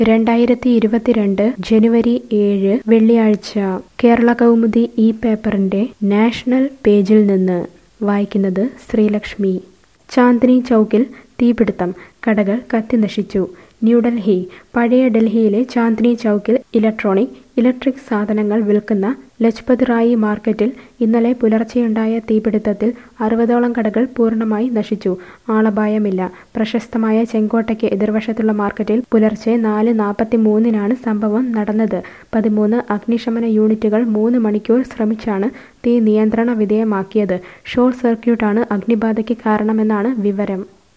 2022 ജനുവരി 7 വെള്ളിയാഴ്ച കേരള കൗമുദി ഈ പേപ്പറിന്റെ നാഷണൽ പേജിൽ നിന്ന് വായിക്കുന്നത് ശ്രീലക്ഷ്മി. ചാന്ദ്നി ചൗക്കിൽ തീപിടുത്തം, കടകൾ കത്തിനശിച്ചു. ന്യൂഡൽഹി. പഴയ ഡൽഹിയിലെ ചാന്ദ്നി ചൗക്കിൽ ഇലക്ട്രിക് സാധനങ്ങൾ വിൽക്കുന്ന ലജ്പത് റായി മാർക്കറ്റിൽ ഇന്നലെ പുലർച്ചെയുണ്ടായ തീപിടുത്തത്തിൽ 60ഓളം കടകൾ പൂർണ്ണമായി നശിച്ചു. ആളപായമില്ല. പ്രശസ്തമായ ചെങ്കോട്ടയ്ക്ക് എതിർവശത്തുള്ള മാർക്കറ്റിൽ പുലർച്ചെ 4:43-നാണ് സംഭവം നടന്നത്. 13 അഗ്നിശമന യൂണിറ്റുകൾ 3 മണിക്കൂർ ശ്രമിച്ചാണ് തീ നിയന്ത്രണ വിധേയമാക്കിയത്. ഷോർട്ട് സർക്യൂട്ടാണ് അഗ്നിബാധയ്ക്ക് കാരണമെന്നാണ് വിവരം.